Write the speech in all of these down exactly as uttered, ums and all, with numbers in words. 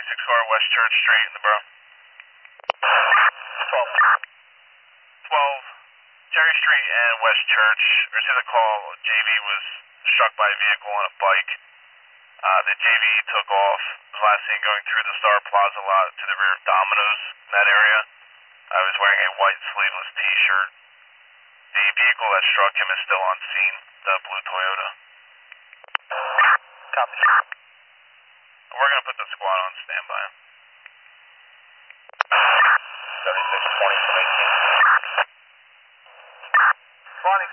seventy-six car, West Church Street in the borough. twelve. twelve, Cherry Street and West Church. Received a call. J V was struck by a vehicle on a bike. Uh, the J V took off. Was last seen going through the Star Plaza lot to the rear of Domino's in that area. I was wearing a white sleeveless T-shirt. The vehicle that struck him is still on scene, the blue Toyota. Copy. We're going to put the squad on standby. seventy-six twenty from eighteen. twenty.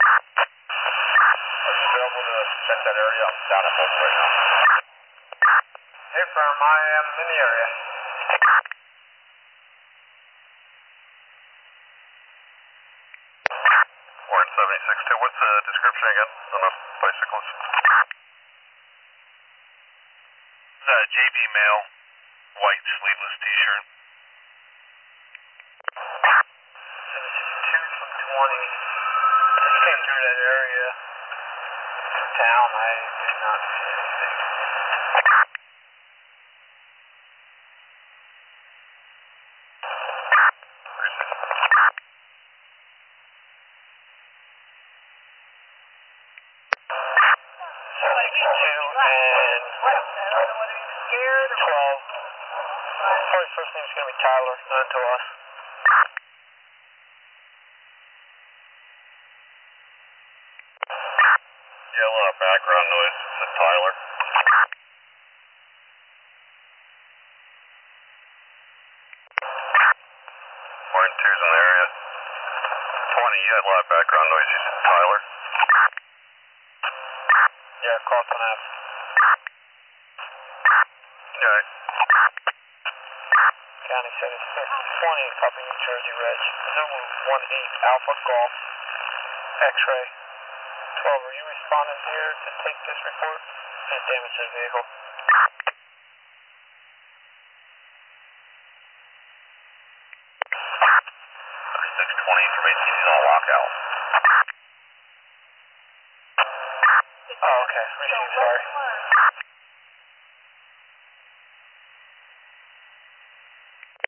Are you available to check that area? I'm down at Mobile right now. Hey, firm, I am in the area. Warren seventy-six two, what's the description again on the bicycles? The J B male, white sleeveless T-shirt. seventy-six two from twenty. Just came through that area. Town, I did not see anything. seventy-two and twelve. Probably first name's going to be Tyler, known to us. Yeah, a lot of background noise. It's a Tyler. Warren two's in the area. twenty, you had a lot of background noise. You said Tyler. Yeah, Carlton Ave. Okay. County seventy-six twenty, copy New Jersey Reg. Zulu one eight Alpha Golf X-ray. twelve, are you responding here to take this report and damage to the vehicle? thirty-six twenty from eighteen, he's on lockout. Oh, okay. Received, sorry.